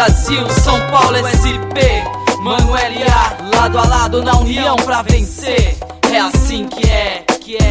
Brasil, São Paulo, SP, Mano L.A. Lado a lado na união pra vencer. É assim que é.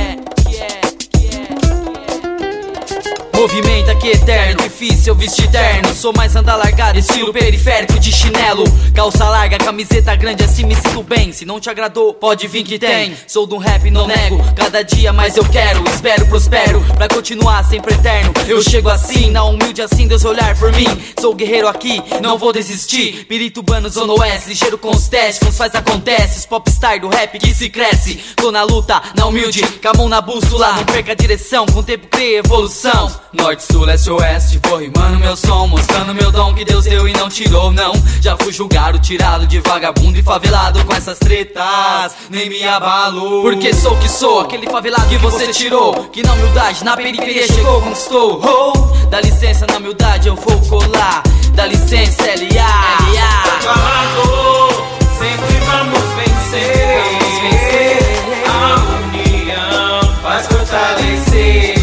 Movimenta que eterno, difícil vestir terno. Sou mais anda largado, estilo periférico de chinelo. Calça larga, camiseta grande, assim me sinto bem. Se não te agradou, pode vir que tem. Sou do rap, não nego, cada dia mais eu quero. Espero, prospero, pra continuar sempre eterno. Eu chego assim, na humilde assim, Deus olhar por mim. Sou guerreiro aqui, não vou desistir. Piriturbano, Zona Oeste, ligeiro com os testes. Uns faz acontece, os popstar do rap que se cresce. Tô na luta, na humilde, com a mão na bússola. Não perca a direção, com o tempo cria evolução. Norte, sul, leste, oeste, vou rimando meu som, mostrando meu dom que Deus deu e não tirou, não. Já fui julgado, tirado de vagabundo e favelado com essas tretas, nem me abalo. Porque sou o que sou, aquele favelado que você tirou, que na humildade, na periferia chegou, conquistou. Oh, dá licença, na humildade eu vou colar. Dá licença, L.A. Falado, sempre vamos vencer. A união faz fortalecer.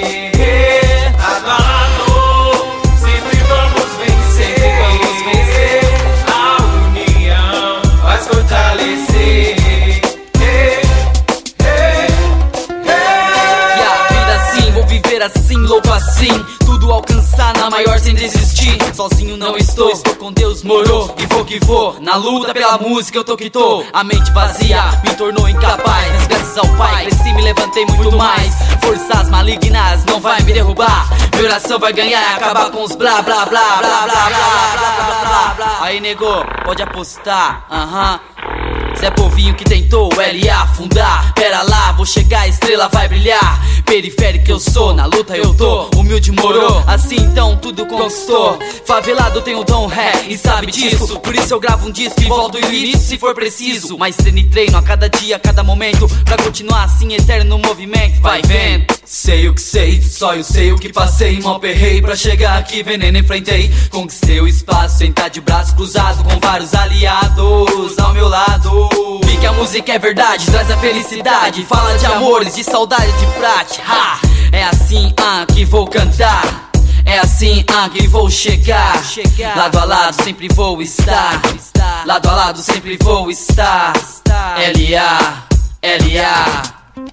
Assim, louco assim, tudo alcançar na maior sem desistir. Sozinho não estou com Deus, morou e vou que vou. Na luta pela música eu tô que tô. A mente vazia me tornou incapaz, mas graças ao Pai cresci, me levantei muito mais. Forças malignas não vai me derrubar. Minha oração vai ganhar e acabar com os blá blá blá blá blá blá blá blá blá. Aí nego, pode apostar, Zé Povinho que tentou L.A. afundar. Pera lá, vou chegar, a estrela vai brilhar. Periférico eu sou, na luta eu tô. Humilde morou, assim então tudo conquistou. Favelado tem o dom ré e sabe disso. Por isso eu gravo um disco e volto do início se for preciso. Mas treino e treino a cada dia, a cada momento, pra continuar assim eterno no movimento. Vai vendo, sei o que sei, só eu sei o que passei. Mal perrei pra chegar aqui, veneno enfrentei. Conquistei o espaço, sentar de braço cruzado com vários aliados ao meu lado. Vi que a música é verdade, traz a felicidade. Fala de amores, de saudade, de prática. É assim que vou cantar. É assim que vou chegar. Lado a lado sempre vou estar. Lado a lado sempre vou estar. L.A. L.A.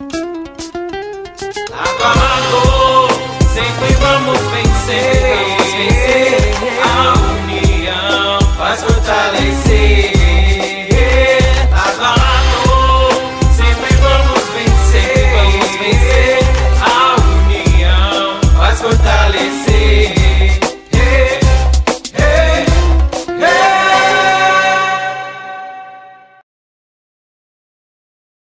Lado a lado sempre vamos vencer. A união faz fortalecer. Lado a lado sempre vamos vencer. A união faz fortalecer.